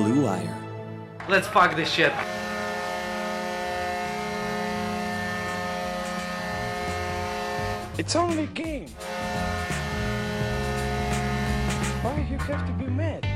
Blue Wire. Let's park this shit. It's only a game. Why you have to be mad?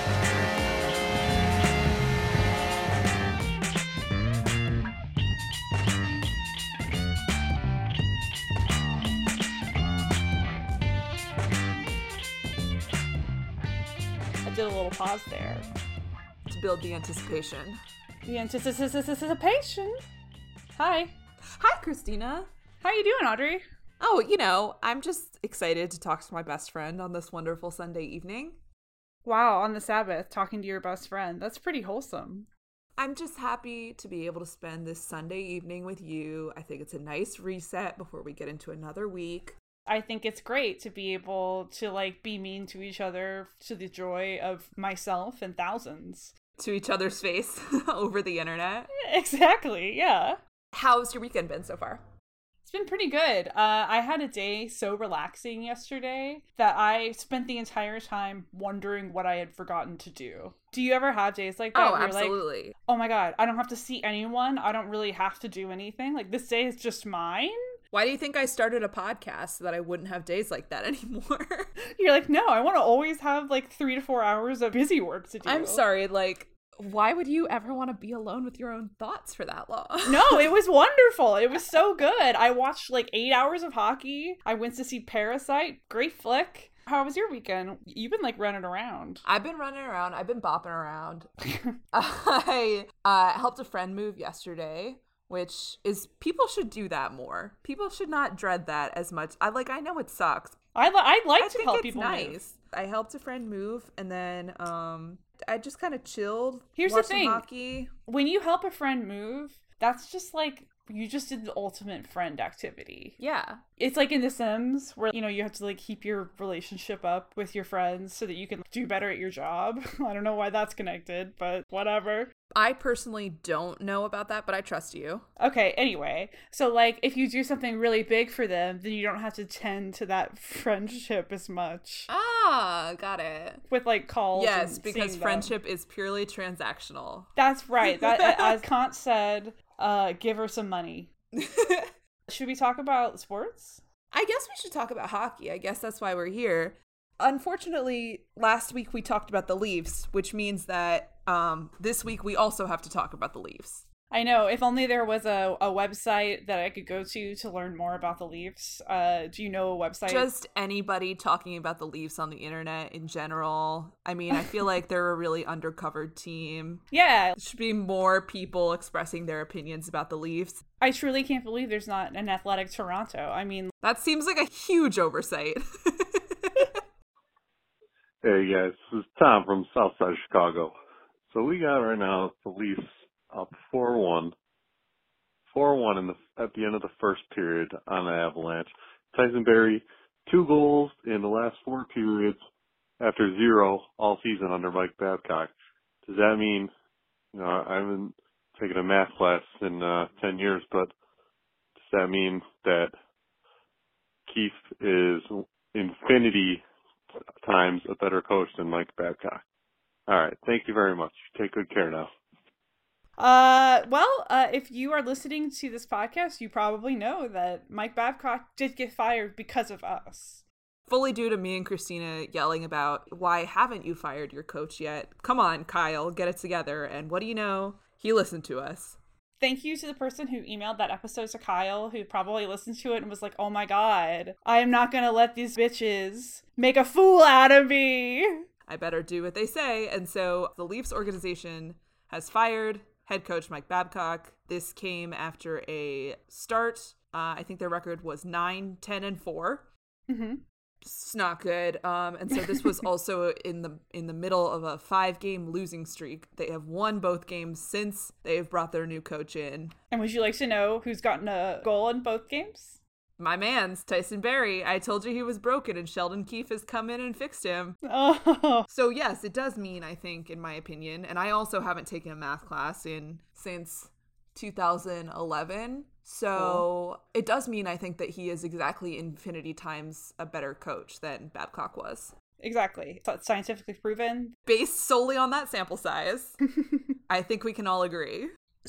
I did a little pause there to build the anticipation. The anticipation. Hi. Hi, Christina. How you doing, Audrey? Oh, I'm just excited to talk to my best friend on this wonderful Sunday evening. Wow, on the Sabbath, talking to your best friend. That's pretty wholesome. I'm just happy to be able to spend this Sunday evening with you. I think it's a nice reset before we get into another week. I think it's great to be able to, be mean to each other to the joy of myself and thousands. To each other's face over the internet. Exactly, yeah. How's your weekend been so far? It's been pretty good. I had a day so relaxing yesterday that I spent the entire time wondering what I had forgotten to do. Do you ever have days like that? Oh, absolutely. Like, oh my God, I don't have to see anyone. I don't really have to do anything. Like, this day is just mine. Why do you think I started a podcast so that I wouldn't have days like that anymore? You're like, no, I want to always have 3 to 4 hours of busy work to do. I'm sorry, why would you ever want to be alone with your own thoughts for that long? No, it was wonderful. It was so good. I watched 8 hours of hockey. I went to see Parasite. Great flick. How was your weekend? You've been running around. I've been running around. I've been bopping around. I helped a friend move yesterday, which is, people should do that more. People should not dread that as much. I know it sucks. I'd like to help people nice. Move. I helped a friend move, and then I just kind of chilled. Here's the thing. Hockey. When you help a friend move, that's just you just did the ultimate friend activity. Yeah. It's like in The Sims where, you have to keep your relationship up with your friends so that you can do better at your job. I don't know why that's connected, but whatever. I personally don't know about that, but I trust you. Okay, anyway. So, if you do something really big for them, then you don't have to tend to that friendship as much. Ah, got it. With, calls. Yes, because friendship is purely transactional. That's right. That, as Kant said, give her some money. Should we talk about sports? I guess we should talk about hockey. I guess that's why we're here. Unfortunately, last week we talked about the Leafs, which means that this week we also have to talk about the Leafs. I know. If only there was a website that I could go to learn more about the Leafs. Do you know a website? Just anybody talking about the Leafs on the internet in general. I mean, I feel like they're a really undercovered team. Yeah. There should be more people expressing their opinions about the Leafs. I truly can't believe there's not an Athletic Toronto. I mean, that seems like a huge oversight. Hey guys, this is Tom from Southside Chicago. So we got right now the Leafs up 4-1. 4-1 at the end of the first period on the Avalanche. Tyson Barrie, 2 goals in the last 4 periods after 0 all season under Mike Babcock. Does that mean, I haven't taken a math class in 10 years, but does that mean that Keefe is infinity times a better coach than Mike Babcock? All right. Thank you very much. Take good care now. If you are listening to this podcast, you probably know that Mike Babcock did get fired because of us. Fully due to me and Christina yelling about, why haven't you fired your coach yet? Come on, Kyle, get it together. And what do you know? He listened to us. Thank you to the person who emailed that episode to Kyle, who probably listened to it and was like, oh my God, I am not going to let these bitches make a fool out of me. I better do what they say. And so the Leafs organization has fired head coach Mike Babcock. This came after a start. I think their record was 9-10-4. Mm-hmm. It's not good. And so this was also in the middle of a 5-game losing streak. They have won both games since they've brought their new coach in. And would you like to know who's gotten a goal in both games? My man's Tyson Barrie. I told you he was broken, and Sheldon Keefe has come in and fixed him. Oh. So yes, it does mean, I think, in my opinion, and I also haven't taken a math class since 2011. So It does mean, I think, that he is exactly infinity times a better coach than Babcock was. exactly. So it's scientifically proven. Based solely on that sample size, I think we can all agree.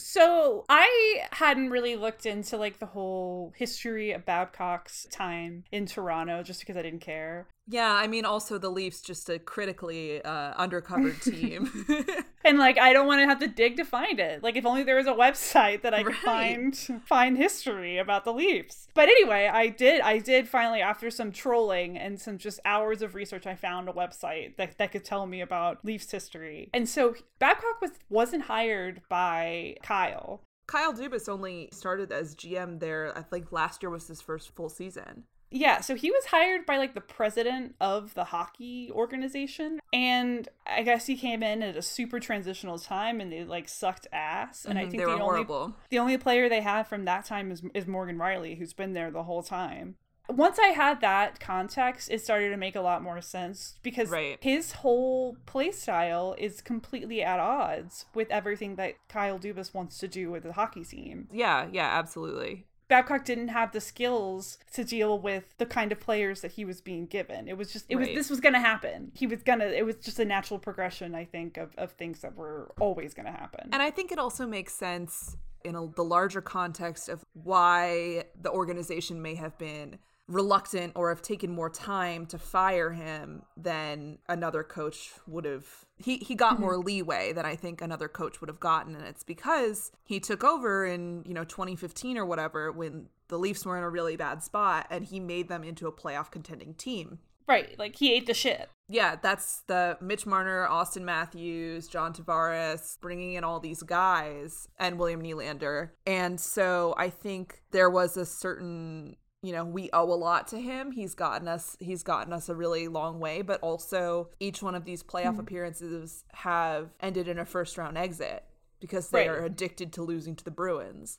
So I hadn't really looked into like the whole history of Babcock's time in Toronto just because I didn't care. Yeah, I mean, also the Leafs, just a critically undercovered team. And like, I don't want to have to dig to find it. Like, if only there was a website that I could Right. find history about the Leafs. But anyway, I did finally, after some trolling and some just hours of research, I found a website that could tell me about Leafs history. And so Babcock wasn't hired by Kyle. Kyle Dubas only started as GM there, I think last year was his first full season. Yeah, so he was hired by like the president of the hockey organization, and I guess he came in at a super transitional time, and they like sucked ass. And I think they were horrible. the only player they have from that time is Morgan Riley, who's been there the whole time. Once I had that context, it started to make a lot more sense because Right. his whole play style is completely at odds with everything that Kyle Dubas wants to do with the hockey team. Yeah, absolutely. Babcock didn't have the skills to deal with the kind of players that he was being given. Right. This was going to happen. It was just a natural progression, I think, of things that were always going to happen. And I think it also makes sense in the larger context of why the organization may have been reluctant or have taken more time to fire him than another coach would have. He got more leeway than I think another coach would have gotten, and it's because he took over in 2015 or whatever when the Leafs were in a really bad spot, and he made them into a playoff contending team. Right, like he ate the shit. Yeah, that's the Mitch Marner, Austin Matthews, John Tavares, bringing in all these guys, and William Nylander. And so I think there was a certain, we owe a lot to him. He's gotten us a really long way, but also each one of these playoff appearances have ended in a first round exit because they are addicted to losing to the Bruins.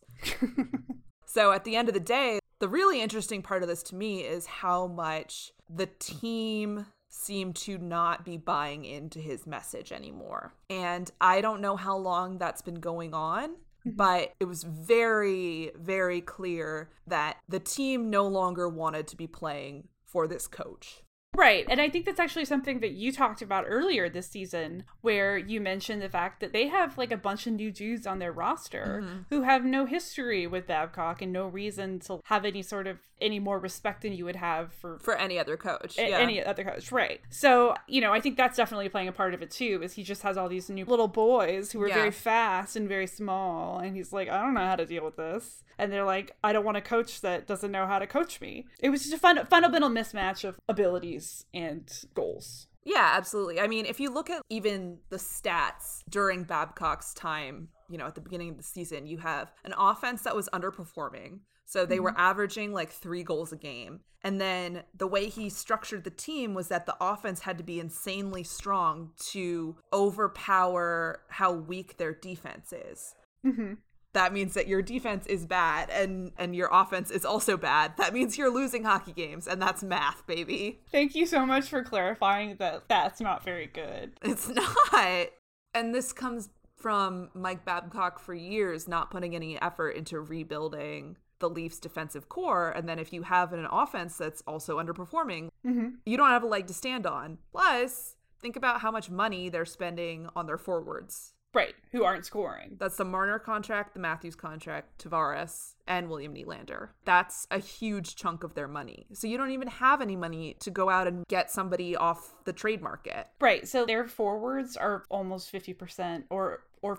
So at the end of the day, the really interesting part of this to me is how much the team seemed to not be buying into his message anymore. And I don't know how long that's been going on, but it was very, very clear that the team no longer wanted to be playing for this coach. Right, and I think that's actually something that you talked about earlier this season, where you mentioned the fact that they have like a bunch of new dudes on their roster who have no history with Babcock and no reason to have any more respect than you would have for any other coach. Any other coach, right. So, I think that's definitely playing a part of it too, is he just has all these new little boys who are very fast and very small, and he's like, I don't know how to deal with this. And they're like, I don't want a coach that doesn't know how to coach me. It was just a fundamental mismatch of abilities and goals. Yeah, absolutely. I mean, if you look at even the stats during Babcock's time, at the beginning of the season, you have an offense that was underperforming. So they were averaging like 3 goals a game. And then the way he structured the team was that the offense had to be insanely strong to overpower how weak their defense is. Mm-hmm. That means that your defense is bad and your offense is also bad. That means you're losing hockey games, and that's math, baby. Thank you so much for clarifying that that's not very good. It's not. And this comes from Mike Babcock for years not putting any effort into rebuilding the Leafs defensive core. And then if you have an offense that's also underperforming, you don't have a leg to stand on. Plus, think about how much money they're spending on their forwards. Right, who aren't scoring. That's the Marner contract, the Matthews contract, Tavares, and William Nylander. That's a huge chunk of their money. So you don't even have any money to go out and get somebody off the trade market. Right, so their forwards are almost 50% or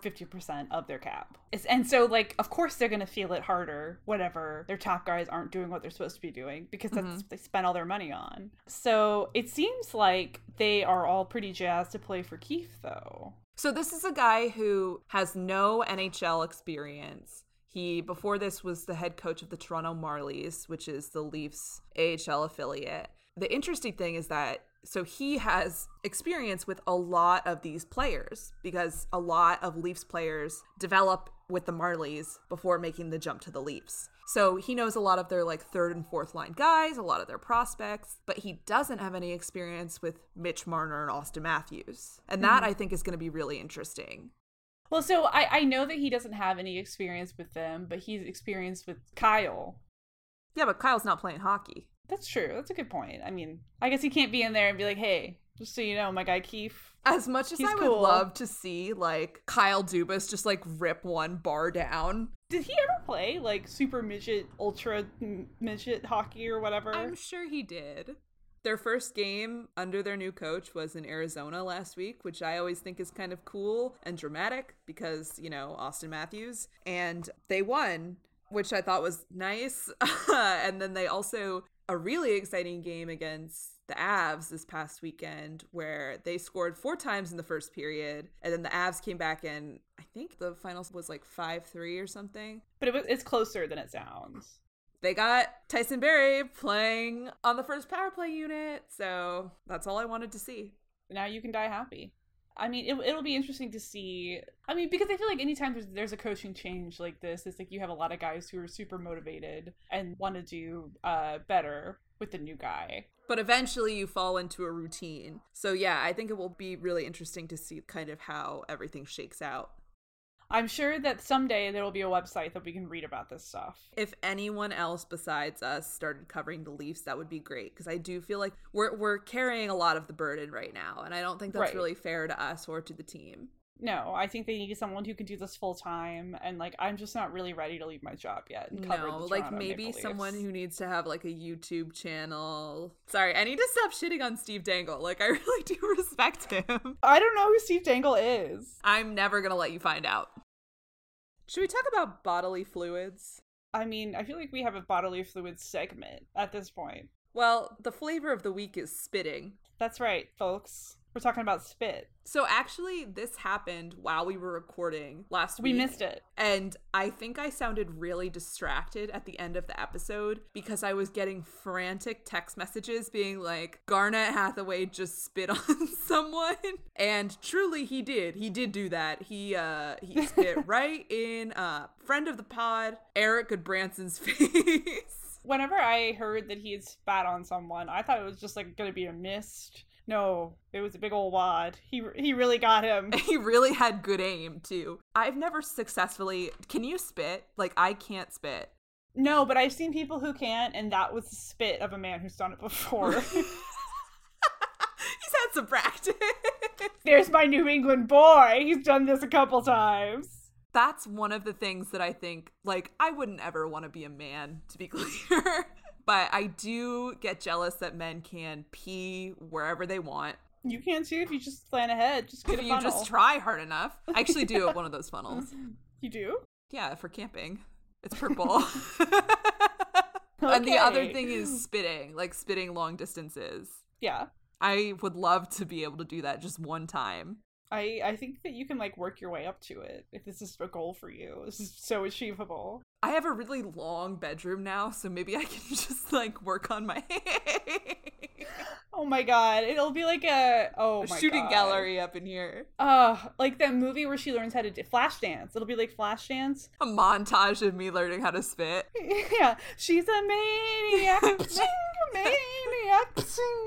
50% of their cap. And so, like, of course they're going to feel it harder whenever their top guys aren't doing what they're supposed to be doing, because that's what they spent all their money on. So it seems like they are all pretty jazzed to play for Keefe, though. So this is a guy who has no NHL experience. He, before this, was the head coach of the Toronto Marlies, which is the Leafs AHL affiliate. The interesting thing is that, so he has experience with a lot of these players because a lot of Leafs players develop with the Marlies before making the jump to the Leafs. So he knows a lot of their like 3rd and 4th line guys, a lot of their prospects, but he doesn't have any experience with Mitch Marner and Austin Matthews. And that I think is going to be really interesting. Well, so I know that he doesn't have any experience with them, but he's experienced with Kyle. Yeah, but Kyle's not playing hockey. That's true. That's a good point. I mean, I guess he can't be in there and be like, hey, Just so you know, my guy Keith. As much as He's I would cool. love to see, like, Kyle Dubas just, like, rip one bar down. Did he ever play, like, super midget, ultra midget hockey or whatever? I'm sure he did. Their first game under their new coach was in Arizona last week, which I always think is kind of cool and dramatic because, you know, Austin Matthews. And they won, which I thought was nice. And then they also, a really exciting game against the Avs this past weekend where they scored 4 times in the first period. And then the Avs came back and I think the finals was like 5-3 or something. But it's closer than it sounds. They got Tyson Berry playing on the first power play unit, so that's all I wanted to see. Now you can die happy. I mean, it'll be interesting to see. I mean, because I feel like anytime there's a coaching change like this, it's like you have a lot of guys who are super motivated and want to do better with the new guy. But eventually you fall into a routine. So yeah, I think it will be really interesting to see kind of how everything shakes out. I'm sure that someday there will be a website that we can read about this stuff. If anyone else besides us started covering the Leafs, that would be great. Because I do feel like we're carrying a lot of the burden right now. And I don't think that's really fair to us or to the team. No, I think they need someone who can do this full time, and like I'm just not really ready to leave my job yet. And cover the like Toronto maybe Maple someone Leafs. who needs to have like a YouTube channel. Sorry, I need to stop shitting on Steve Dangle. Like I really do respect him. I don't know who Steve Dangle is. I'm never gonna let you find out. Should we talk about bodily fluids? I mean, I feel like we have a bodily fluids segment at this point. Well, the flavor of the week is spitting. That's right, folks. We're talking about spit. So actually, this happened while we were recording last week. We missed it. And I think I sounded really distracted at the end of the episode because I was getting frantic text messages being like, Garnet Hathaway just spit on someone. And truly he did. He did do that. He spit right in friend of the pod, Eric Goodbranson's face. Whenever I heard that he had spat on someone, I thought it was just like going to be a mist. No, it was a big old wad. He really got him. He really had good aim, too. I've never successfully... Can you spit? Like, I can't spit. No, but I've seen people who can, and that was the spit of a man who's done it before. He's had some practice. There's my New England boy. He's done this a couple times. That's one of the things that I think, like, I wouldn't ever want to be a man, to be clear. But I do get jealous that men can pee wherever they want. You can too if you just plan ahead. Just get a funnel. You just try hard enough. I actually do have one of those funnels. You do? Yeah, for camping. It's purple. And the other thing is spitting, like spitting long distances. Yeah. I would love to be able to do that just one time. I think that you can like work your way up to it if this is a goal for you. This is so achievable. I have a really long bedroom now, so maybe I can just like work on my Oh my god, it'll be like a shooting gallery up in here. Like that movie where she learns how to do Flashdance. It'll be like Flashdance. A montage of me learning how to spit. Yeah, she's a maniac. Maniac.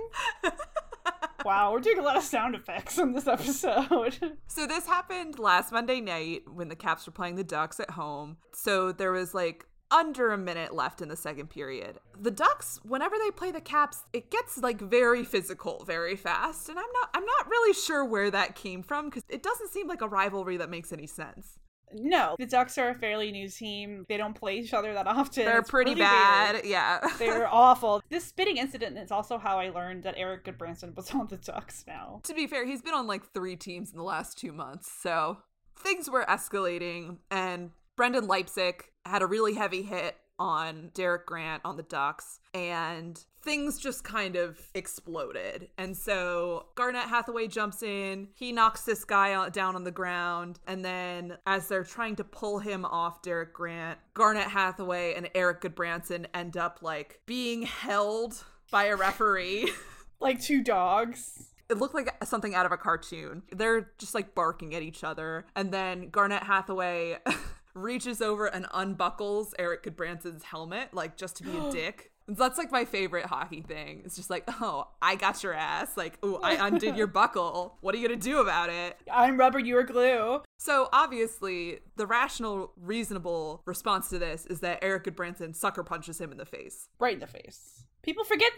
Wow, we're doing a lot of sound effects on this episode. So this happened last Monday night when the Caps were playing the Ducks at home. So there was like under a minute left in the second period. The Ducks, whenever they play the Caps, it gets like very physical very fast. And I'm not really sure where that came from because it doesn't seem like a rivalry that makes any sense. No, the Ducks are a fairly new team. They don't play each other that often. They're pretty really bad. weird. Yeah. They're awful. This spitting incident is also how I learned that Eric Goodbranson was on the Ducks now. To be fair, he's been on like 3 teams in the last 2 months. So things were escalating and Brendan Leipzig had a really heavy hit on Derek Grant on the Ducks and things just kind of exploded. And so Garnet Hathaway jumps in, he knocks this guy down on the ground, and then as they're trying to pull him off Derek Grant, Garnet Hathaway and Eric Goodbranson end up like being held by a referee. Like 2 dogs. It looked like something out of a cartoon. They're just like barking at each other. And then Garnet Hathaway reaches over and unbuckles Eric Goodbranson's helmet, like just to be a dick. That's like my favorite hockey thing. It's just like, oh, I got your ass. Like, oh, I undid your buckle. What are you going to do about it? I'm rubber, you're glue. So obviously, the rational, reasonable response to this is that Eric Goodbranson sucker punches him in the face. Right in the face. People forget that.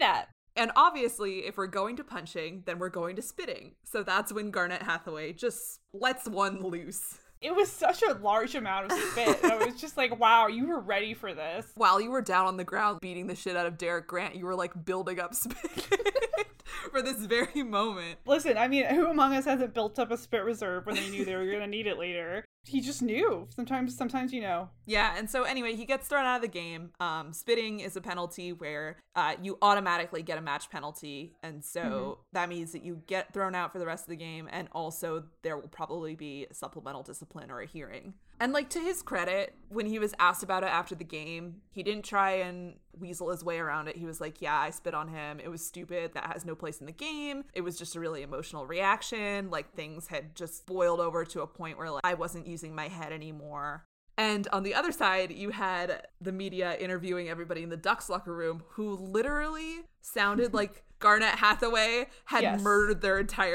And obviously, if we're going to punching, then we're going to spitting. So that's when Garnet Hathaway just lets one loose. It was such a large amount of spit. I was just like, wow, you were ready for this. While you were down on the ground beating the shit out of Derek Grant, you were like building up spit for this very moment. Listen, I mean, who among us hasn't built up a spit reserve when they knew they were going to need it later? He just knew. Sometimes you know. Yeah, and so anyway, he gets thrown out of the game. Spitting is a penalty where you automatically get a match penalty, and so that means that you get thrown out for the rest of the game, and also there will probably be a supplemental discipline or a hearing. And like, to his credit, when he was asked about it after the game, he didn't try and weasel his way around it. He was like, yeah, I spit on him. It was stupid. That has no place in the game. It was just a really emotional reaction. Like, things had just boiled over to a point where like I wasn't using my head anymore. And on the other side, you had the media interviewing everybody in the Ducks locker room who literally sounded like Garnet Hathaway had murdered their entire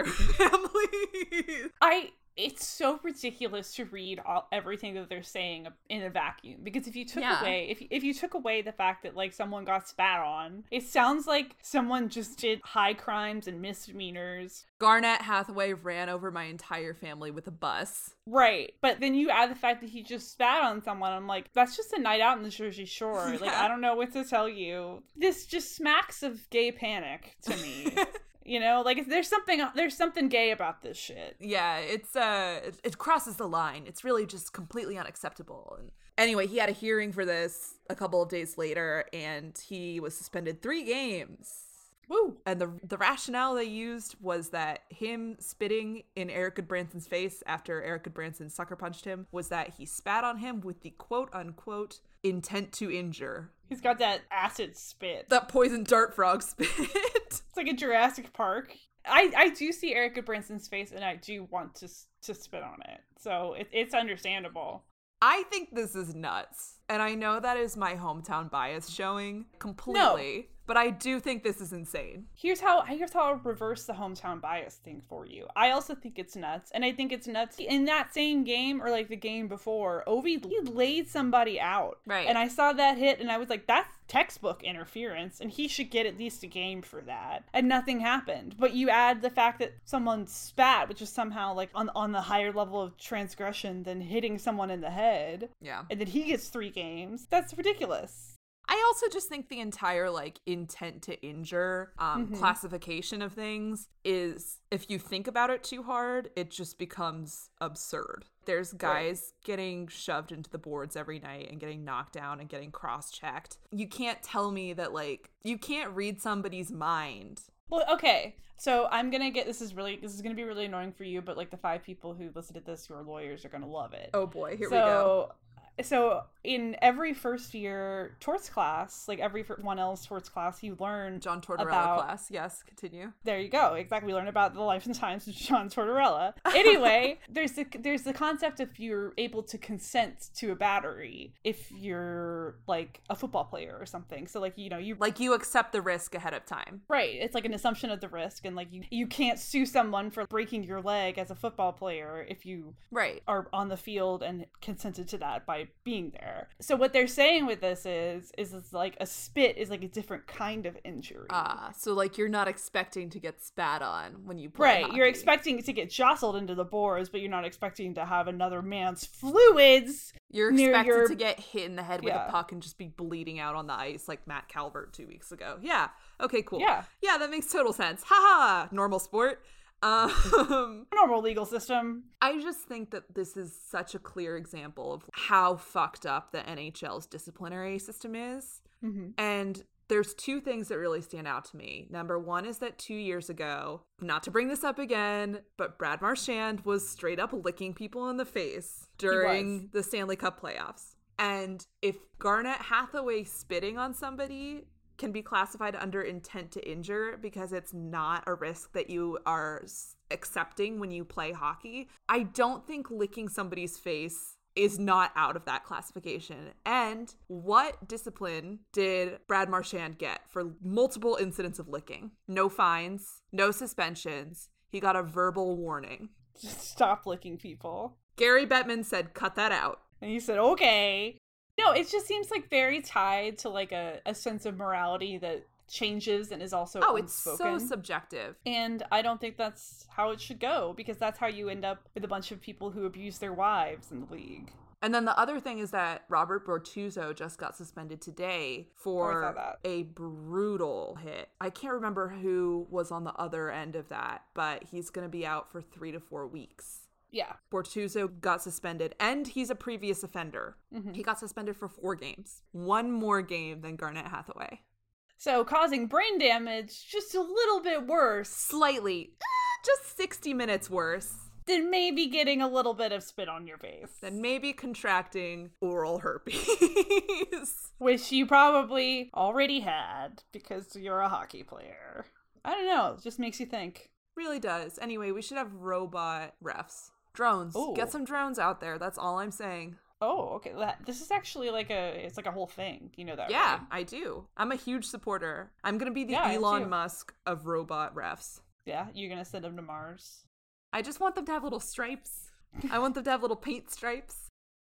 family. It's so ridiculous to read everything that they're saying in a vacuum, because if you took away if you took away the fact that like someone got spat on, it sounds like someone just did high crimes and misdemeanors. Garnet Hathaway ran over my entire family with a bus. Right. But then you add the fact that he just spat on someone. I'm like, that's just a night out in the Jersey Shore. Like, I don't know what to tell you. This just smacks of gay panic to me. You know, like, there's something gay about this shit. Yeah, it crosses the line. It's really just completely unacceptable. And anyway, he had a hearing for this a couple of days later, and he was suspended 3 games. Woo! And the rationale they used was that him spitting in Eric Goodbranson's face after Eric Goodbranson sucker punched him was that he spat on him with the quote-unquote intent to injure. He's got that acid spit. That poison dart frog spit. It's like a Jurassic Park. I do see Eric Goodbranson's face, and I do want to spit on it. So it's understandable. I think this is nuts. And I know that is my hometown bias showing completely. No. But I do think this is insane. Here's how I'll reverse the hometown bias thing for you. I also think it's nuts. And I think it's nuts. In that same game, or like the game before, Ovi laid somebody out. Right. And I saw that hit, and I was like, that's textbook interference, and he should get at least a game for that. And nothing happened. But you add the fact that someone spat, which is somehow like on the higher level of transgression than hitting someone in the head. Yeah. And then he gets 3 games. That's ridiculous. I also just think the entire like intent to injure classification of things is, if you think about it too hard, it just becomes absurd. There's guys getting shoved into the boards every night and getting knocked down and getting cross-checked. You can't tell me that like you can't read somebody's mind. Well, okay. So I'm going to get, this is going to be really annoying for you, but like the 5 people who listen to this who are lawyers are going to love it. Oh boy, here we go. So in every first year torts class, like every 1L's torts class, you learn John Tortorella about, class. Yes, continue. There you go. Exactly. We learn about the life and times of John Tortorella. Anyway, there's the concept of you're able to consent to a battery if you're like a football player or something. So like, you know, you accept the risk ahead of time. Right. It's like an assumption of the risk, and like you can't sue someone for breaking your leg as a football player if you are on the field and consented to that by being there. So what they're saying with this is it's like a spit is like a different kind of injury. So like you're not expecting to get spat on when you play hockey. You're expecting to get jostled into the boards, but you're not expecting to have another man's fluids. You're expected to get hit in the head with a puck and just be bleeding out on the ice like Matt Calvert 2 weeks ago. Yeah. Okay, cool. Yeah, that makes total sense. Haha, normal sport. Normal legal system. I just think that this is such a clear example of how fucked up the NHL's disciplinary system is. And there's 2 things that really stand out to me. Number 1 is that 2 years ago, not to bring this up again, but Brad Marchand was straight up licking people in the face during the Stanley Cup playoffs. And if Garnet Hathaway spitting on somebody can be classified under intent to injure because it's not a risk that you are accepting when you play hockey, I don't think licking somebody's face is not out of that classification. And what discipline did Brad Marchand get for multiple incidents of licking? No fines, no suspensions. He got a verbal warning. Just stop licking people. Gary Bettman said, cut that out. And he said, okay. No, it just seems like very tied to like a sense of morality that changes and is also it's so unspoken. subjective. And I don't think that's how it should go, because that's how you end up with a bunch of people who abuse their wives in the league. And then the other thing is that Robert Bortuzzo just got suspended today for a brutal hit. I can't remember who was on the other end of that, but he's going to be out for 3 to 4 weeks. Yeah. Bortuzzo got suspended, and he's a previous offender. He got suspended for 4 games. 1 more game than Garnett Hathaway. So causing brain damage just a little bit worse. Slightly. Just 60 minutes worse. Then maybe getting a little bit of spit on your face. Then maybe contracting oral herpes. Which you probably already had because you're a hockey player. I don't know. It just makes you think. Really does. Anyway, we should have robot refs. Drones. Ooh. Get some drones out there. That's all I'm saying. Oh, okay. This is actually it's like a whole thing. You know that, Yeah, right? I do. I'm a huge supporter. I'm going to be the Yeah, Elon Musk of robot refs. Yeah, you're going to send them to Mars. I just want them to have little stripes. I want them to have little paint stripes.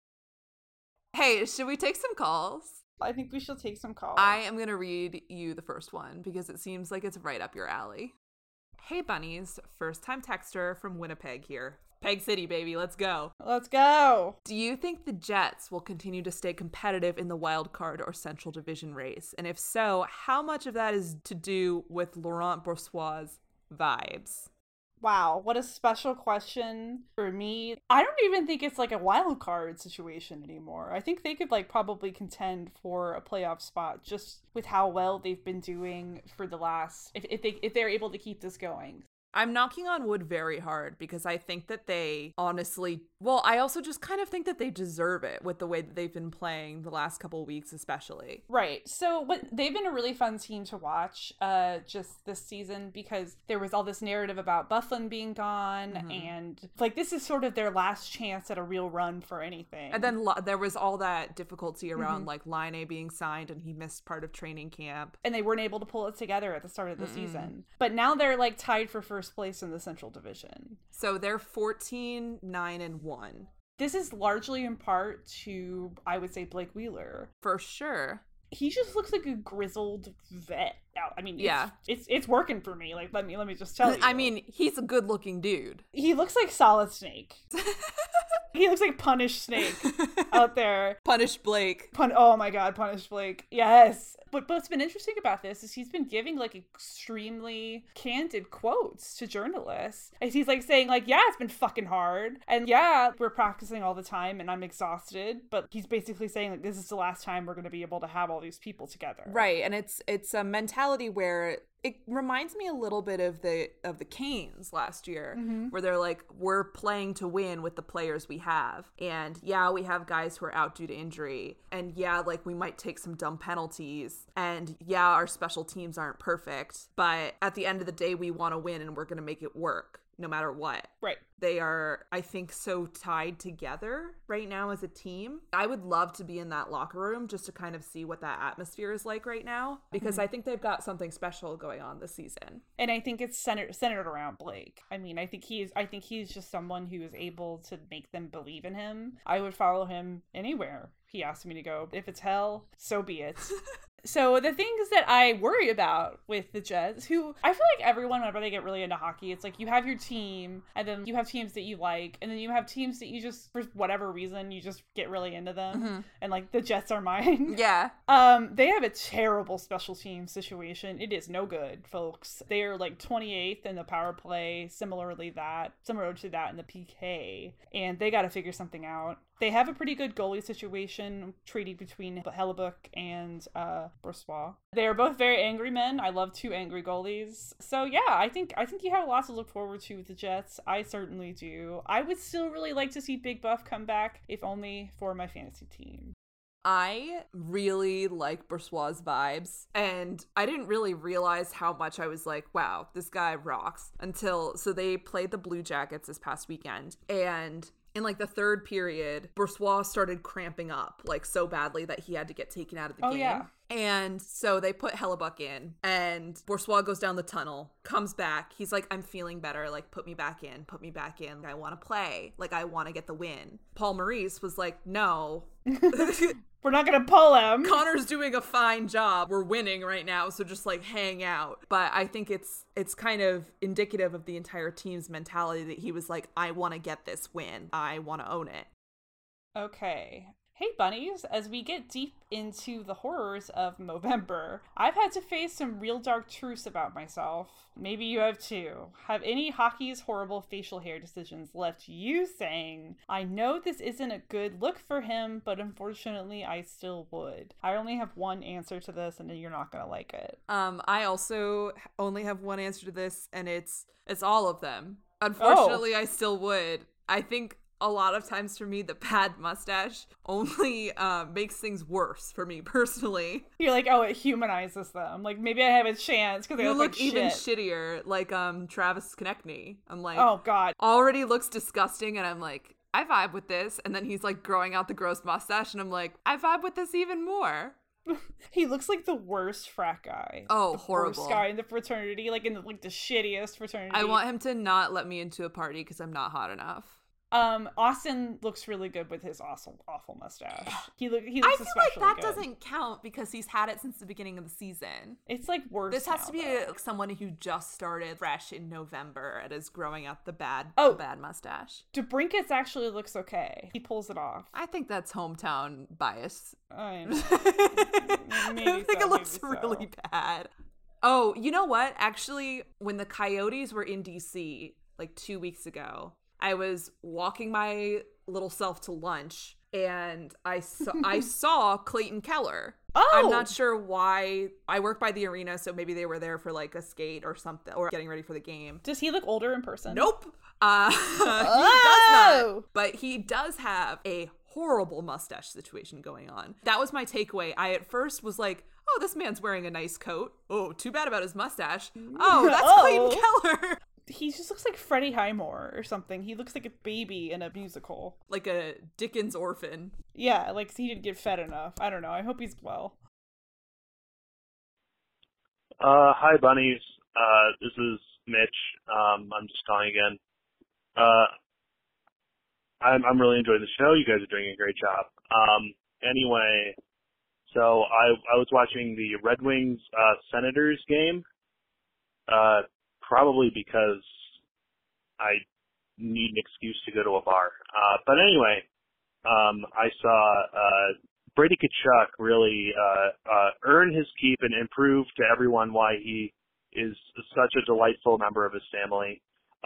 Hey, should we take some calls? I think we should take some calls. I am going to read you the first one because it seems like it's right up your alley. Hey, bunnies. First time texter from Winnipeg here. Peg City, baby. Let's go. Let's go. Do you think the Jets will continue to stay competitive in the wild card or Central Division race? And if so, how much of that is to do with Laurent Brossois' vibes? Wow, what a special question for me. I don't even think it's like a wild card situation anymore. I think they could like probably contend for a playoff spot just with how well they've been doing for the last if they're able to keep this going. I'm knocking on wood very hard because I think that they honestly, well, I also just kind of think that they deserve it with the way that they've been playing the last couple weeks, especially. Right. So they've been a really fun team to watch just this season because there was all this narrative about Byfuglien being gone and like this is sort of their last chance at a real run for anything. And then there was all that difficulty around like Laine being signed and he missed part of training camp. And they weren't able to pull it together at the start of the season. But now they're like tied for first place in the Central Division. So they're 14-9-1. This is largely in part to, I would say, Blake Wheeler. For sure. He just looks like a grizzled vet. Now, I mean, yeah, it's working for me. Like, let me just tell you. I mean, he's a good-looking dude. He looks like Solid Snake. He looks like Punished Snake out there. Punish Blake. Oh my god, Punish Blake. Yes. But what's been interesting about this is he's been giving like extremely candid quotes to journalists. As he's like saying like, yeah, it's been fucking hard. And yeah, we're practicing all the time and I'm exhausted. But he's basically saying like, this is the last time we're going to be able to have all these people together. Right. And it's a mentality where it reminds me a little bit of the Canes last year, where they're like, we're playing to win with the players we have. And yeah, we have guys who are out due to injury. And yeah, like we might take some dumb penalties. And yeah, our special teams aren't perfect. But at the end of the day, we want to win and we're going to make it work no matter what. Right. They are, I think, so tied together right now as a team. I would love to be in that locker room just to kind of see what that atmosphere is like right now, because I think they've got something special going on this season. And I think it's centered around Blake. I mean, I think he's just someone who is able to make them believe in him. I would follow him anywhere he asked me to go. If it's hell, so be it. So the things that I worry about with the Jets, who I feel like everyone, whenever they get really into hockey, it's like you have your team and then you have teams that you like and then you have teams that you just, for whatever reason, you just get really into them. And like the Jets are mine. Yeah. They have a terrible special team situation. It is no good, folks. They are like 28th in the power play, similar to that in the PK. And they got to figure something out. They have a pretty good goalie situation treaty between Hellebuck and Brossois. They are both very angry men. I love two angry goalies. So yeah, I think you have a lot to look forward to with the Jets. I certainly do. I would still really like to see Big Buff come back, if only for my fantasy team. I really like Brossois' vibes, and I didn't really realize how much I was like, wow, this guy rocks, so they played the Blue Jackets this past weekend, and in like the third period, Brossois started cramping up like so badly that he had to get taken out of the game. Yeah. And so they put Hellebuck in, and Boursois goes down the tunnel, comes back. He's like, I'm feeling better. Like, put me back in. I want to play. Like, I want to get the win. Paul Maurice was like, no. We're not gonna pull him. Connor's doing a fine job. We're winning right now, so just like hang out. But I think it's kind of indicative of the entire team's mentality that he was like, I want to get this win. I want to own it. Okay. Hey bunnies, as we get deep into the horrors of Movember, I've had to face some real dark truths about myself. Maybe you have too. Have any hockey's horrible facial hair decisions left you saying, I know this isn't a good look for him, but unfortunately I still would? I only have one answer to this, and you're not gonna like it. I also only have one answer to this, and it's all of them. Unfortunately, I still would. I think a lot of times for me, the bad mustache only makes things worse for me personally. You're like, oh, it humanizes them. Like, maybe I have a chance because they You look like even shit. shittier, like Travis Konechny. I'm like, Oh, God. already looks disgusting, and I'm like, I vibe with this. And then he's like growing out the gross mustache, and I'm like, I vibe with this even more. He looks like the worst frat guy. Oh, the horrible. Worst guy in the fraternity, like in the shittiest fraternity. I want him to not let me into a party because I'm not hot enough. Austin looks really good with his awful mustache. He looks I feel like especially that good. doesn't count because he's had it since the beginning of the season. It's like worse. This has now, to be though. someone who just started fresh in November and is growing out the bad mustache. DeBrincat's actually looks okay. He pulls it off. I think that's hometown bias. I I think it looks really bad. Oh, you know what? Actually, when the Coyotes were in DC like 2 weeks ago, I was walking my little self to lunch, and I saw Clayton Keller. Oh! I'm not sure why. I work by the arena, so maybe they were there for like a skate or something, or getting ready for the game. Does he look older in person? Nope. He does not. But he does have a horrible mustache situation going on. That was my takeaway. I at first was like, oh, this man's wearing a nice coat. Oh, too bad about his mustache. Oh, that's Clayton Keller. He just looks like Freddie Highmore or something. He looks like a baby in a musical. Like a Dickens orphan. Yeah, like he didn't get fed enough. I don't know. I hope he's well. Hi, bunnies. This is Mitch. I'm just calling again. I'm really enjoying the show. You guys are doing a great job. Anyway, so I was watching the Red Wings Senators game. Probably because I need an excuse to go to a bar. But anyway, I saw Brady Tkachuk really earn his keep and prove to everyone why he is such a delightful member of his family.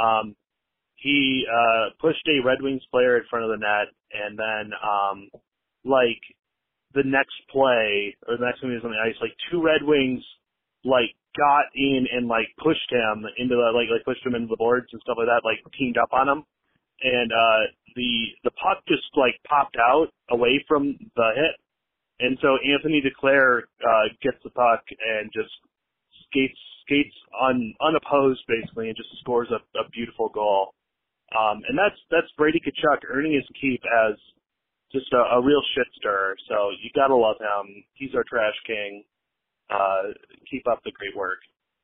He pushed a Red Wings player in front of the net, and then like the next play, or the next time he was on the ice, like two Red Wings like got in and like pushed him into the like pushed him into the boards and stuff like that, like teamed up on him, and the puck just like popped out away from the hit, and so Anthony Duclair gets the puck and just skates unopposed basically, and just scores a beautiful goal, and that's Brady Tkachuk earning his keep as just a real shit stirrer. So you gotta love him. He's our trash king. Keep up the great work.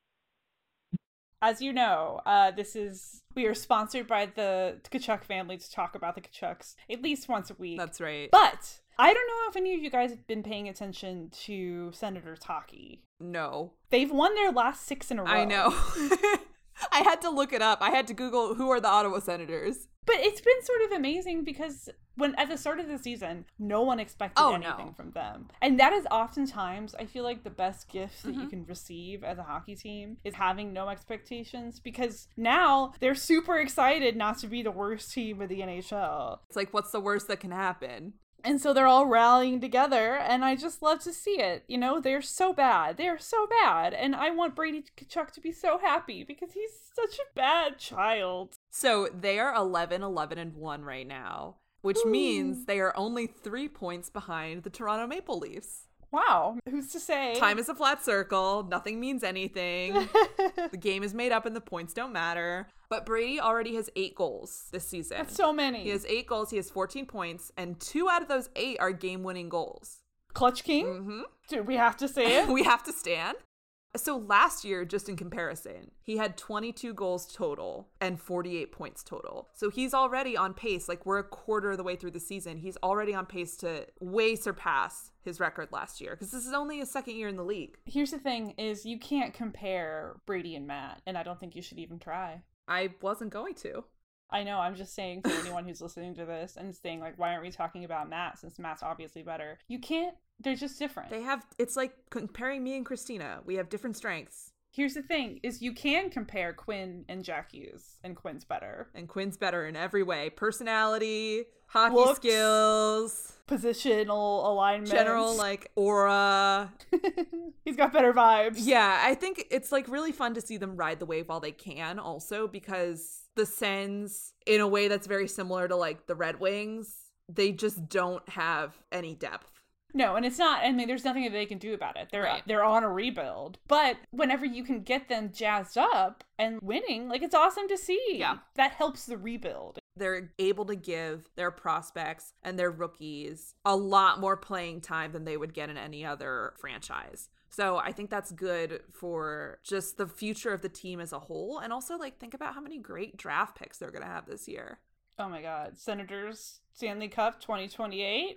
As you know, we are sponsored by the Tkachuk family to talk about the Tkachuks at least once a week. That's right. But I don't know if any of you guys have been paying attention to Senators hockey. No. They've won their last 6 in a row. I know. I had to look it up. I had to Google who are the Ottawa Senators. But it's been sort of amazing because at the start of the season, no one expected anything from them. And that is oftentimes, I feel like, the best gift that you can receive as a hockey team is having no expectations, because now they're super excited not to be the worst team of the NHL. It's like, what's the worst that can happen? And so they're all rallying together, and I just love to see it. You know, they're so bad. They're so bad. And I want Brady Tkachuk to be so happy because he's such a bad child. So they are 11-11-1 right now, which means they are only 3 points behind the Toronto Maple Leafs. Wow. Who's to say? Time is a flat circle. Nothing means anything. The game is made up and the points don't matter. But Brady already has 8 goals this season. That's so many. He has 8 goals. He has 14 points. And 2 out of those 8 are game-winning goals. Clutch King? Mm-hmm. Do we have to say it? We have to stand. So last year, just in comparison, he had 22 goals total and 48 points total. So he's already on pace. Like, we're a quarter of the way through the season. He's already on pace to way surpass his record last year, because this is only his second year in the league. Here's the thing is you can't compare Brady and Matt, and I don't think you should even try. I wasn't going to. I know, I'm just saying for anyone who's listening to this and saying, like, why aren't we talking about Matt since Matt's obviously better? You can't, they're just different. It's like comparing me and Christina. We have different strengths. Here's the thing, is you can compare Quinn and Jack Hughes, and Quinn's better. And Quinn's better in every way. Personality, hockey Looks, skills, positional alignment, general, like, aura. He's got better vibes. Yeah, I think it's, like, really fun to see them ride the wave while they can also, because the Sens, in a way that's very similar to, like, the Red Wings, they just don't have any depth. No, and it's not, I mean, there's nothing that they can do about it. Right. They're on a rebuild. But whenever you can get them jazzed up and winning, like, it's awesome to see. Yeah. That helps the rebuild. They're able to give their prospects and their rookies a lot more playing time than they would get in any other franchise. So I think that's good for just the future of the team as a whole. And also, like, think about how many great draft picks they're going to have this year. Oh my God. Senators, Stanley Cup 2028.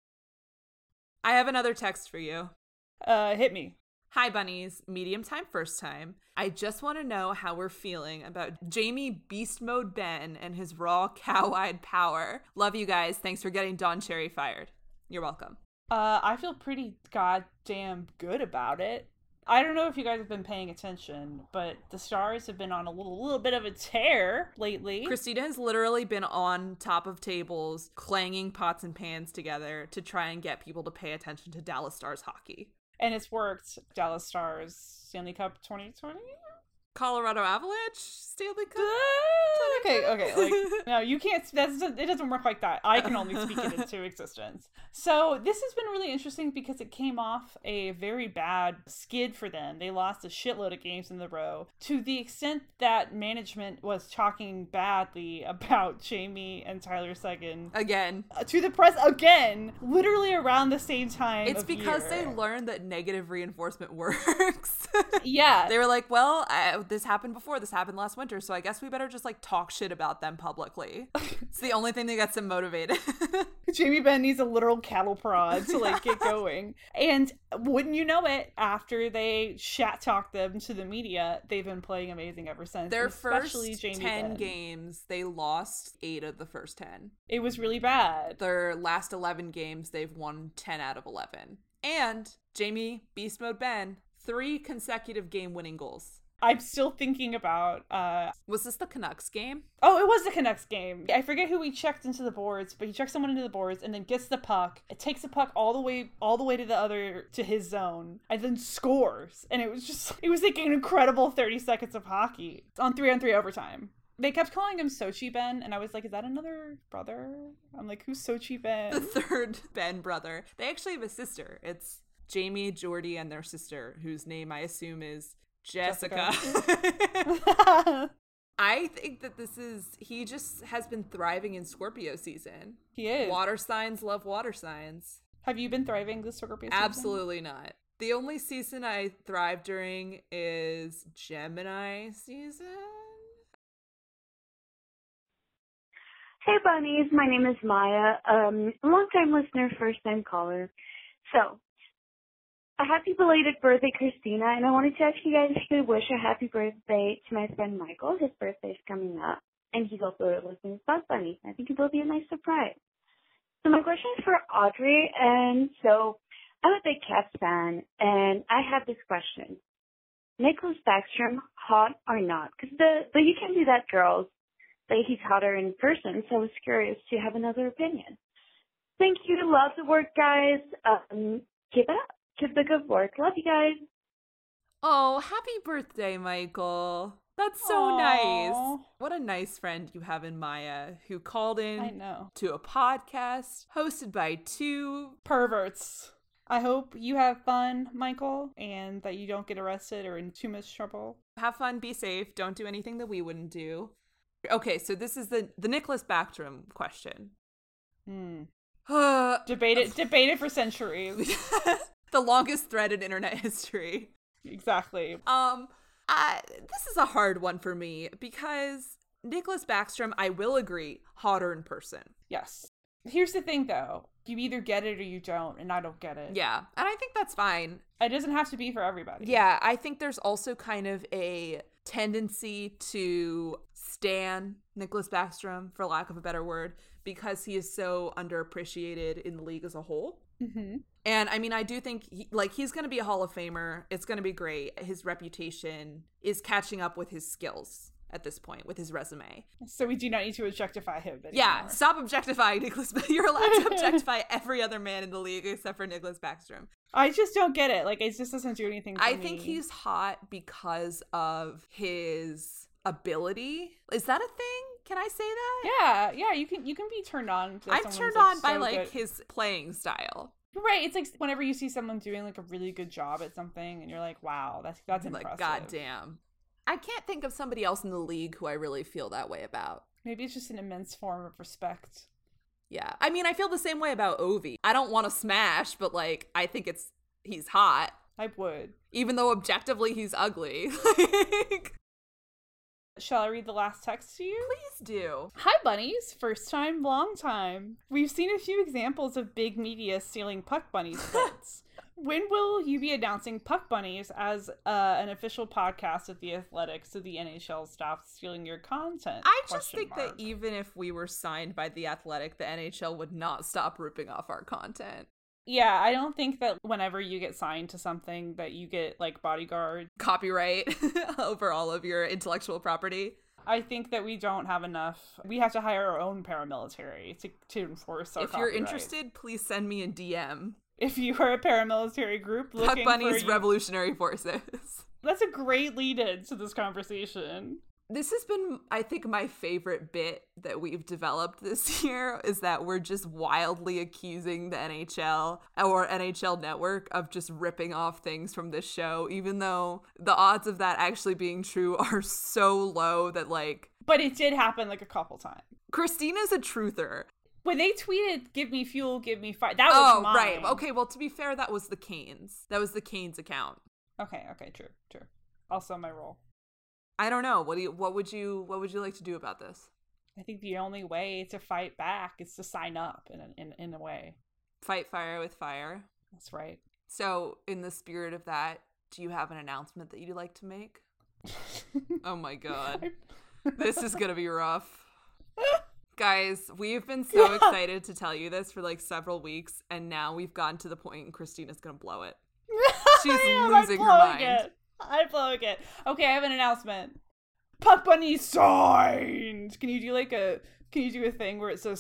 I have another text for you. Hit me. Hi, bunnies. Medium time, first time. I just want to know how we're feeling about Jamie Beast Mode Ben and his raw cow-eyed power. Love you guys. Thanks for getting Don Cherry fired. You're welcome. I feel pretty goddamn good about it. I don't know if you guys have been paying attention, but the Stars have been on a little bit of a tear lately. Christina has literally been on top of tables, clanging pots and pans together to try and get people to pay attention to Dallas Stars hockey. And it's worked. Dallas Stars, Stanley Cup 2020? Colorado Avalanche, Stanley Cup. Okay. Like, no, you can't. It doesn't work like that. I can only speak it into existence. So this has been really interesting because it came off a very bad skid for them. They lost a shitload of games in a row to the extent that management was talking badly about Jamie and Tyler Seguin Again. to the press again, literally around the same time. It's because they learned that negative reinforcement works. Yeah. They were like, well, this happened before. This happened last winter. So I guess we better just, like, talk shit about them publicly. It's the only thing that gets them motivated. Jamie Benn needs a literal cattle prod to, like, get going. And wouldn't you know it, after they talked them to the media, they've been playing amazing ever since. Their especially first Jamie 10 Benn. games, they lost 8 of the first 10. It was really bad. Their last 11 games, they've won 10 out of 11. And Jamie Beast Mode Ben, 3 consecutive game-winning goals. I'm still thinking about Was this the Canucks game? Oh, it was the Canucks game. I forget who he checked into the boards, but he checked someone into the boards and then gets the puck. It takes the puck all the way to his zone and then scores. And it was like an incredible 30 seconds of hockey on 3-on-3 overtime. They kept calling him Sochi Ben, and I was like, is that another brother? I'm like, who's Sochi Ben? The third Ben brother. They actually have a sister. It's Jamie, Jordy, and their sister, whose name I assume is Jessica. I think that he just has been thriving in Scorpio season. He is. Water signs love water signs. Have you been thriving this Scorpio season? Absolutely not. The only season I thrive during is Gemini season. Hey bunnies, my name is Maya, long-time listener, first-time caller. So, a happy belated birthday, Christina, and I wanted to ask you guys if you could wish a happy birthday to my friend Michael. His birthday's coming up, and he's also listening to Buzz Bunny. I think it will be a nice surprise. So my question is for Audrey, and so I'm a big Caps fan, and I have this question. Nicholas Backstrom, hot or not? Because the You Can't Do That girls say he's hotter in person, so I was curious to have another opinion. Thank you. Love the work, guys. Keep it up. Keep the good work. Love you guys. Oh, happy birthday, Michael. That's so Aww. nice. What a nice friend you have in Maya, who called I in know. to a podcast hosted by 2 Perverts. I hope you have fun, Michael, and that you don't get arrested or in too much trouble. Have fun, be safe, don't do anything that we wouldn't do. Okay, so this is the Nicholas Backstrom question. Debated for centuries. The longest thread in internet history. Exactly. This is a hard one for me because Nicholas Backstrom, I will agree, hotter in person. Yes. Here's the thing, though. You either get it or you don't, and I don't get it. Yeah, and I think that's fine. It doesn't have to be for everybody. Yeah, I think there's also kind of a tendency to stan Nicholas Backstrom, for lack of a better word, because he is so underappreciated in the league as a whole. Mm-hmm. And I mean, I do think he's going to be a Hall of Famer. It's going to be great. His reputation is catching up with his skills at this point, with his resume. So we do not need to objectify him anymore. Yeah, stop objectifying Nicholas. You're allowed to objectify every other man in the league except for Nicholas Backstrom. I just don't get it. Like, it just doesn't do anything for me. I think he's hot because of his ability. Is that a thing? Can I say that? Yeah, you can be turned on to I'm turned on by his playing style. Right, it's like whenever you see someone doing like a really good job at something and you're like, wow, that's impressive. Like, goddamn. I can't think of somebody else in the league who I really feel that way about. Maybe it's just an immense form of respect. Yeah. I mean, I feel the same way about Ovi. I don't want to smash, but like, I think he's hot. I would. Even though objectively he's ugly. Shall I read the last text to you? Please do. Hi, bunnies. First time, long time. We've seen a few examples of big media stealing Puck Bunnies bits. When will you be announcing Puck Bunnies as an official podcast of The Athletic so the NHL stops stealing your content? I just think that even if we were signed by The Athletic, the NHL would not stop ripping off our content. Yeah, I don't think that whenever you get signed to something that you get, like, bodyguard copyright over all of your intellectual property. I think that we don't have enough. We have to hire our own paramilitary to enforce our If copyright. you're interested, please send me a DM. If you are a paramilitary group looking Puck Bunnies for Revolutionary Forces. That's a great lead-in to this conversation. This has been, I think, my favorite bit that we've developed this year is that we're just wildly accusing the NHL or NHL Network of just ripping off things from this show, even though the odds of that actually being true are so low that, like... But it did happen, like, a couple times. Christina's a truther. When they tweeted, give me fuel, give me fire, that was mine. Right. Okay, well, to be fair, that was the Canes. That was the Canes account. Okay, true. Also my role. I don't know. What would you like to do about this? I think the only way to fight back is to sign up in a way. Fight fire with fire. That's right. So, in the spirit of that, do you have an announcement that you'd like to make? Oh my god. This is gonna be rough. Guys, we've been so excited to tell you this for like several weeks, and now we've gotten to the point and Christina's gonna blow it. She's losing her mind. I'm blowing it. Okay, I have an announcement. Puck Bunny signed. Can you do a thing where it says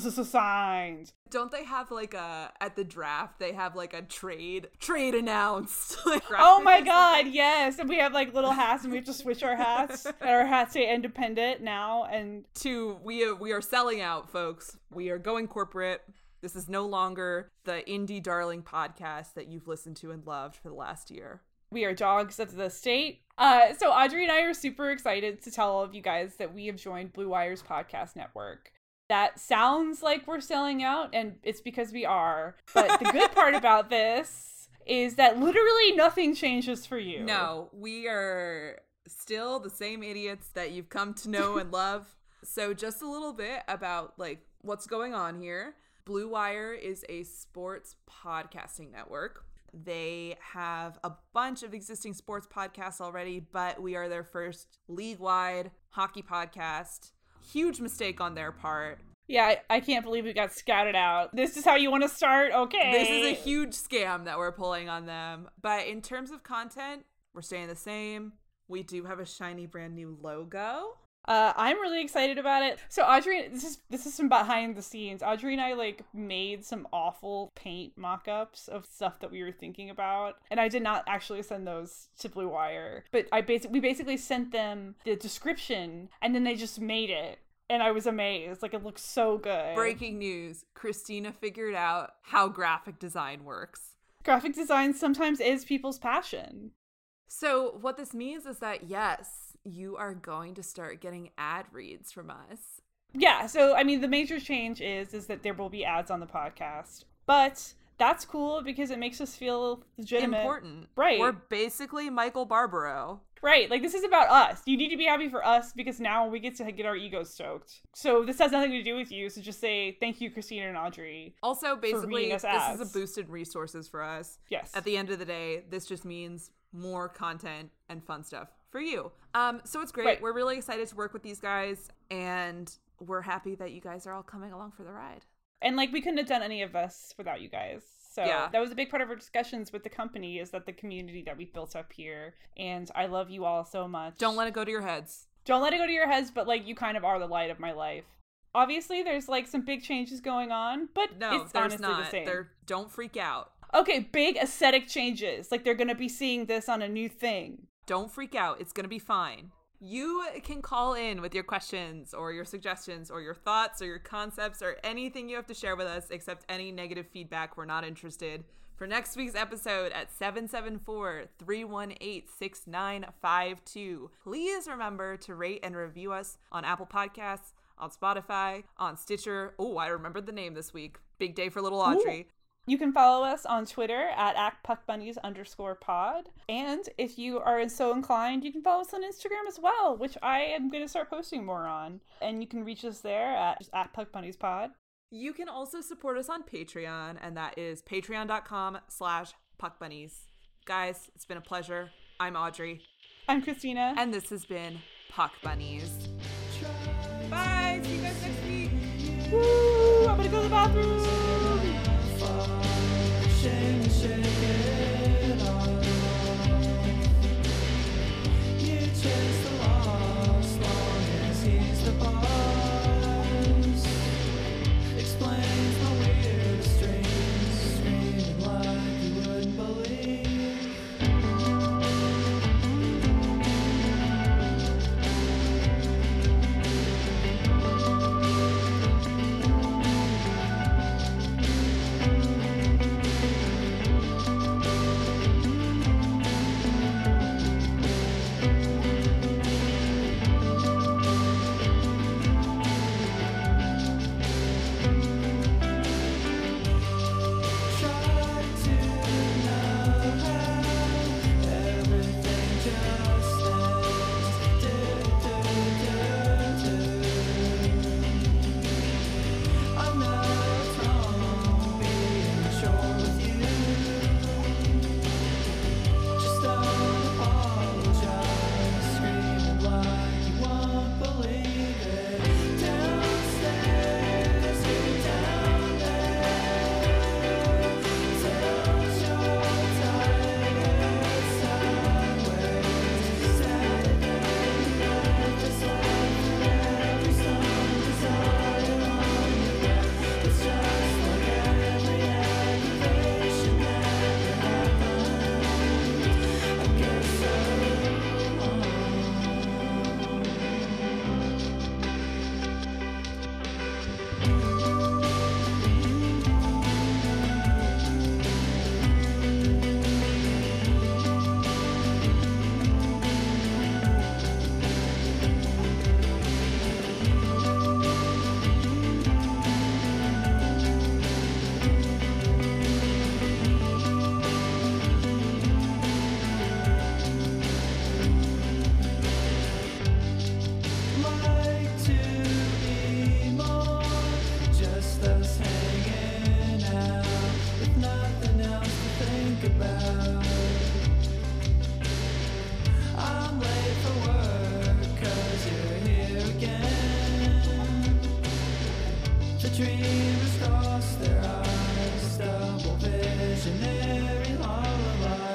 signed? Don't they have like at the draft they have like a trade announced? Oh my god, yes. And we have like little hats and we have to switch our hats. And our hats say independent now and we are selling out, folks. We are going corporate. This is no longer the indie darling podcast that you've listened to and loved for the last year. We are dogs of the state. So Audrey and I are super excited to tell all of you guys that we have joined Blue Wire's podcast network. That sounds like we're selling out, and it's because we are. But the good part about this is that literally nothing changes for you. No, we are still the same idiots that you've come to know and love. So just a little bit about like what's going on here. Blue Wire is a sports podcasting network. They have a bunch of existing sports podcasts already, but we are their first league-wide hockey podcast. Huge mistake on their part. Yeah, I can't believe we got scouted out. This is how you want to start? Okay. This is a huge scam that we're pulling on them. But in terms of content, we're staying the same. We do have a shiny brand new logo. I'm really excited about it. So Audrey, this is some behind the scenes. Audrey and I like made some awful paint mock-ups of stuff that we were thinking about, and I did not actually send those to Blue Wire, but we basically sent them the description, and then they just made it, and I was amazed. Like, it looks so good. Breaking news: Christina figured out how graphic design works. Graphic design sometimes is people's passion. So what this means is that yes, you are going to start getting ad reads from us. Yeah, so I mean the major change is that there will be ads on the podcast, but that's cool because it makes us feel legitimate. Important. Right. We're basically Michael Barbaro. Right, like this is about us. You need to be happy for us because now we get to get our egos stoked. So this has nothing to do with you, so just say thank you, Christina and Audrey. Also, basically, us this ads. is a boosted resources for us. Yes. At the end of the day, this just means more content and fun stuff for you. So it's great. Right. We're really excited to work with these guys, and we're happy that you guys are all coming along for the ride. And like we couldn't have done any of this without you guys. So Yeah. that was a big part of our discussions with the company, is that the community that we built up here. And I love you all so much. Don't let it go to your heads. Don't let it go to your heads, but like you kind of are the light of my life. Obviously, there's like some big changes going on, but No, it's there's honestly not. the same. Don't freak out. Okay, big aesthetic changes. Like they're going to be seeing this on a new thing. Don't freak out. It's going to be fine. You can call in with your questions or your suggestions or your thoughts or your concepts or anything you have to share with us, except any negative feedback. We're not interested. For next week's episode at 774-318-6952. Please remember to rate and review us on Apple Podcasts, on Spotify, on Stitcher. Oh, I remembered the name this week. Big day for little Audrey. Ooh. You can follow us on Twitter at @PuckBunnies_pod. And if you are so inclined, you can follow us on Instagram as well, which I am going to start posting more on. And you can reach us there at @PuckBunniesPod. You can also support us on Patreon, and that is patreon.com/puckbunnies. Guys, it's been a pleasure. I'm Audrey. I'm Christina. And this has been Puck Bunnies. Bye! See you guys next week! Woo! I'm going to go to the bathroom! Dreamers cross their eyes, double visionary lullaby.